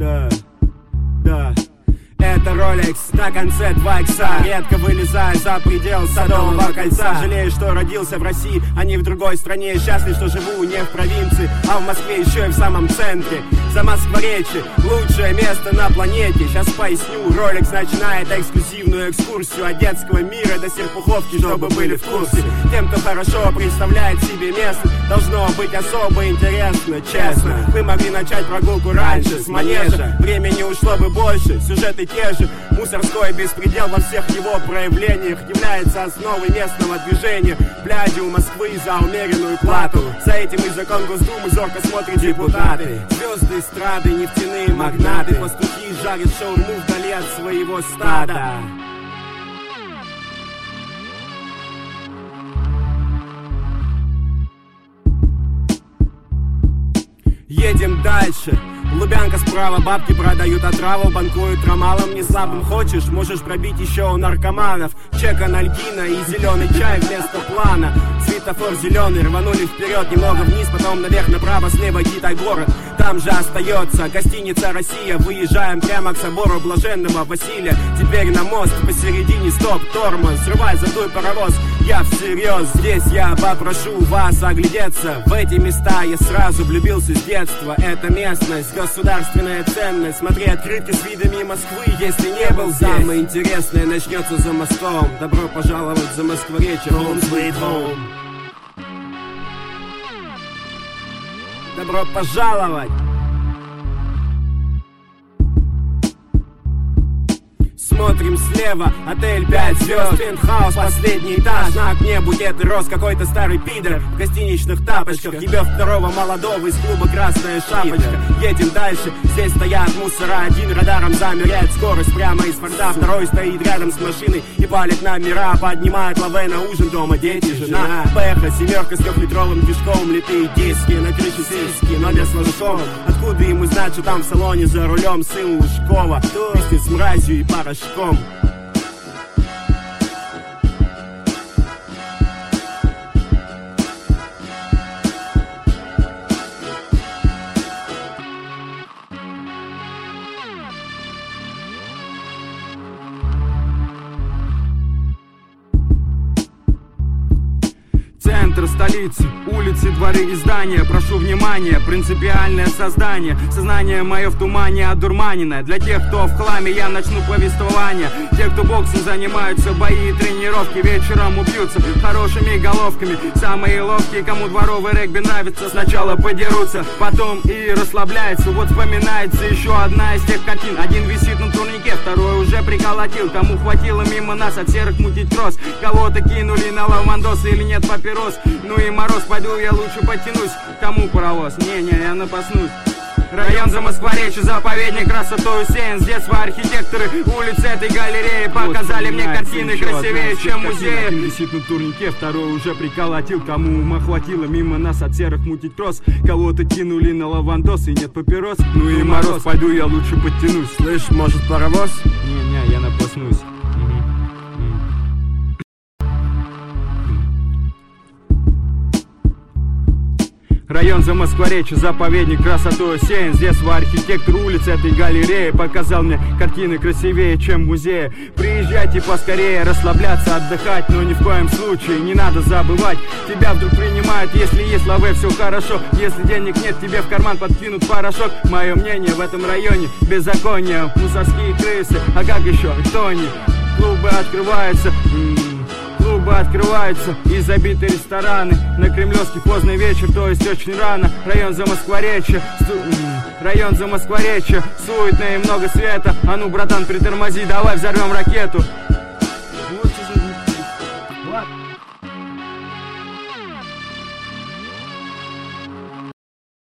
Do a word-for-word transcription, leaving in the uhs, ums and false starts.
Да, да. Это Rolex на конце два икса. Редко вылезаю за предел Садового кольца. Жалею, что родился в России, а не в другой стране. Счастлив, что живу не в провинции, а в Москве, еще и в самом центре. За Москворечье, лучшее место на планете. Сейчас поясню, Rolex начинает эксклюзивную экскурсию от детского мира до Серпуховки, чтобы были в курсе. Тем, кто хорошо представляет себе место, должно быть особо интересно, честно. Мы могли начать прогулку раньше, с манежа. Времени ушло бы больше, сюжеты те же. Мусорской беспредел во всех его проявлениях является основой местного движения. Бляди у Москвы за умеренную плату. За этим и закон Госдумы зорко смотрят депутаты. Звезды эстрады, нефтяные магнаты. Пастухи жарят шаурму вдали от своего стада. Едем дальше. Лубянка справа, бабки продают отраву, банкуют ромалом не слабым. Хочешь, можешь пробить еще у наркоманов. Чек анальгина и зеленый чай вместо плана. Светофор зеленый, рванули вперед, немного вниз, потом наверх, направо, слева Китай-город. Там же остается гостиница «Россия». Выезжаем прямо к собору Блаженного Василия. Теперь на мост, посередине стоп, тормоз. Срывай, задуй паровоз, я всерьез. Здесь я попрошу вас оглядеться. В эти места я сразу влюбился с детства. Это местность, государственная ценность. Смотри открытки с видами Москвы, если не был здесь. Самое интересное начнется за мостом. Добро пожаловать за Москворечье. Home sweet home. Добро пожаловать! Смотрим слева, отель пять звезд, пентхаус, последний этаж. На окне букет и роз, какой-то старый пидор в гостиничных тапочках. Ебет второго молодого из клуба «Красная шапочка». Едем дальше, здесь стоят мусора. Один радаром замеряет скорость прямо из форта. Второй стоит рядом с машиной и палит номера. Поднимает лаве на ужин, дома дети, жена. Бэха, семерка с трехлитровым движком. Литые диски, на крыше сиськи, но без ложков. Откуда ему знать, что там в салоне за рулем сын Лужкова? Вместе с мразью и порошком. Центр столицы, улицы, дворы и здания. Прошу внимания, принципиальное создание. Сознание мое в тумане одурманенное. Для тех, кто в хламе, я начну повествование. Те, кто боксом занимаются, бои и тренировки, вечером убьются хорошими головками. Самые ловкие, кому дворовый регби нравится, сначала подерутся, потом и расслабляются. Вот вспоминается еще одна из тех картин. Один висит на турнике, второй уже приколотил. Кому хватило мимо нас от серых мутить трос. Кого-то кинули на лавандос или нет папирос. Ну и мороз, пойду я лучше подтянусь. Кому паровоз? Не-не, я напаснусь. Район за Москворечье, заповедник красотой усеян. С детства архитекторы улицы этой галереи показали мне картины красивее, чем музеи. Один висит на турнике, второй уже приколотил. Кому ума хватило мимо нас от серых мутить трос. Кого-то кинули на лавандос и нет папирос. Ну и мороз, пойду я лучше подтянусь. Слышь, может паровоз? Не-не, я напаснусь. Район за Москворечье, заповедник красотой усеян. С детства архитектор улицы этой галереи показал мне картины красивее, чем музеи. Приезжайте поскорее, расслабляться, отдыхать, но ни в коем случае не надо забывать. Тебя вдруг принимают, если есть лаве, все хорошо. Если денег нет, тебе в карман подкинут порошок. Мое мнение в этом районе беззаконие. Мусорские крысы, а как еще, кто они? Клубы открываются, Клубы открываются и забиты рестораны. На Кремлевский поздний вечер, то есть очень рано. Район за Москворечье, су... Район за Москворечье, суетно и много света. А ну, братан, притормози, давай взорвем ракету.